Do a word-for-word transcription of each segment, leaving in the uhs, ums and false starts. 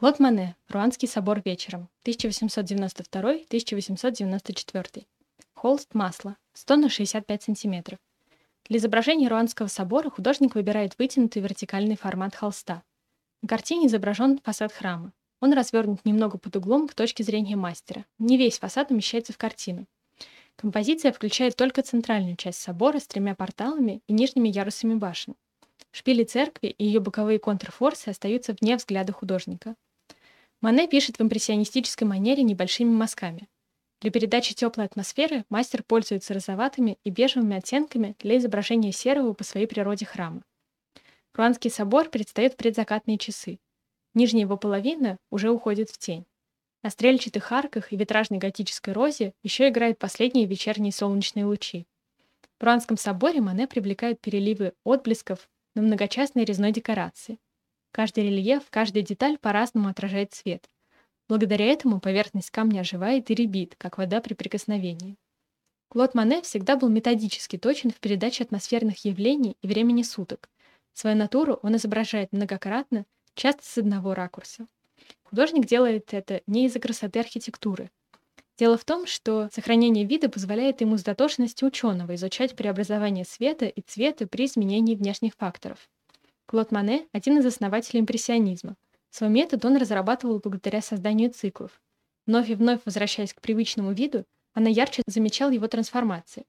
Клод Моне. Руанский собор вечером. тысяча восемьсот девяносто второй — тысяча восемьсот девяносто четвёртый. Холст масло. сто на шестьдесят пять сантиметров. Для изображения Руанского собора художник выбирает вытянутый вертикальный формат холста. На картине изображен фасад храма. Он развернут немного под углом к точке зрения мастера. Не весь фасад умещается в картину. Композиция включает только центральную часть собора с тремя порталами и нижними ярусами башен. Шпили церкви и ее боковые контрфорсы остаются вне взгляда художника. Моне пишет в импрессионистической манере небольшими мазками. Для передачи теплой атмосферы мастер пользуется розоватыми и бежевыми оттенками для изображения серого по своей природе храма. Руанский собор предстает в предзакатные часы. Нижняя его половина уже уходит в тень. На стрельчатых арках и витражной готической розе еще играют последние вечерние солнечные лучи. В Руанском соборе Моне привлекают переливы отблесков на многочастной резной декорации. Каждый рельеф, каждая деталь по-разному отражает свет. Благодаря этому поверхность камня оживает и рябит, как вода при прикосновении. Клод Моне всегда был методически точен в передаче атмосферных явлений и времени суток. Свою натуру он изображает многократно, часто с одного ракурса. Художник делает это не из-за красоты архитектуры. Дело в том, что сохранение вида позволяет ему с дотошностью ученого изучать преобразование света и цвета при изменении внешних факторов. Клод Моне – один из основателей импрессионизма. Свой метод он разрабатывал благодаря созданию циклов. Вновь и вновь возвращаясь к привычному виду, она ярче замечал его трансформации.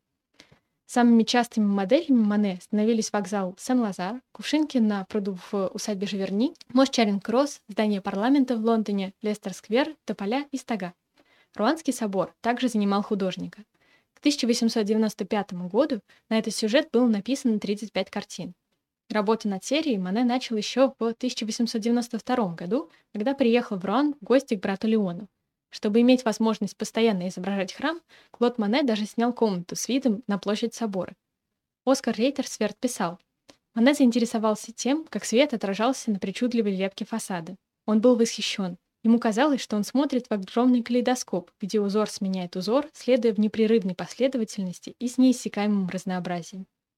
Самыми частыми моделями Моне становились вокзал Сен-Лазар, Кувшинки на пруду в усадьбе Живерни, мост Чаринг-Кросс, здание парламента в Лондоне, Лестер-сквер, тополя и стога. Руанский собор также занимал художника. К тысяча восемьсот девяносто пятому году на этот сюжет было написано тридцать пять картин. Работу над серией Моне начал еще в тысяча восемьсот девяносто втором году, когда приехал в Руан в гости к брату Леону. Чтобы иметь возможность постоянно изображать храм, Клод Моне даже снял комнату с видом на площадь собора. Оскар Рейтерсверт писал: «Моне заинтересовался тем, как свет отражался на причудливой лепке фасада. Он был восхищен. Ему казалось, что он смотрит в огромный калейдоскоп, где узор сменяет узор, следуя в непрерывной последовательности и с неиссякаемым разнообразием.